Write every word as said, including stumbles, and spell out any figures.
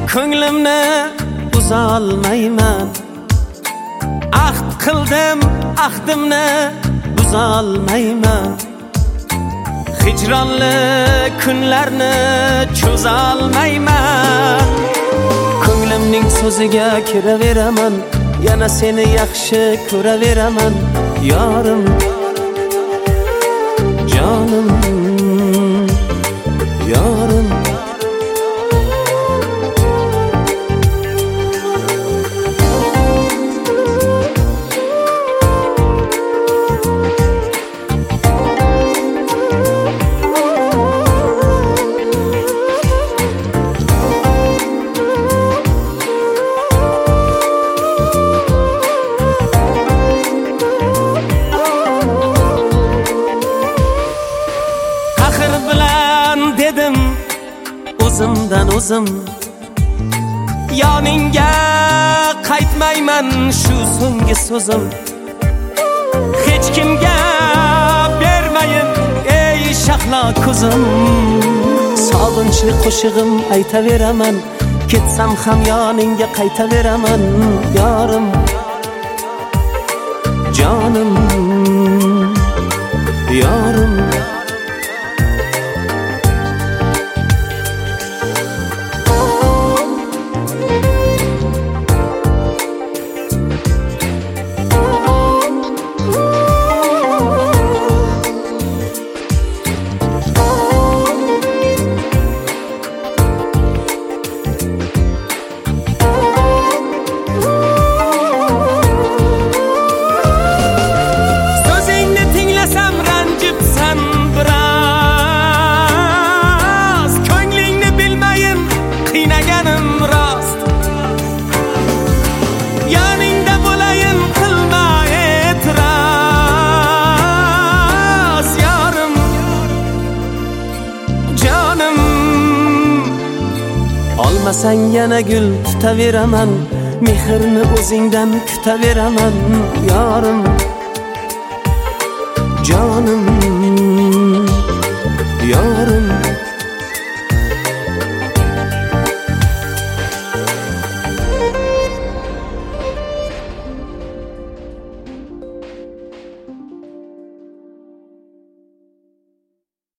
ko'nglimni buzolmayman. Ahd qildim, ahdimni buzolmayman. Hijronli kunlarni cho'zolmayman. Ko'nglimning so'ziga kiraveraman, yana seni yaxshi ko'raveraman. Yorim, jonim, yorim. Dedim o'zimdan o'zim, yoningga qaytmayman, shu so'nggi so'zim. Hech kimga bermayin ey shahlo ko'zim. Sog'inchli qo'shig'im aytaveraman, ketsam ham yoningga qaytaveraman. Yorim, jonim, yorim. Olmasang yana gul tutaveraman, mehrni o'zingdan kutaveraman. Yorim, jonim, yorim.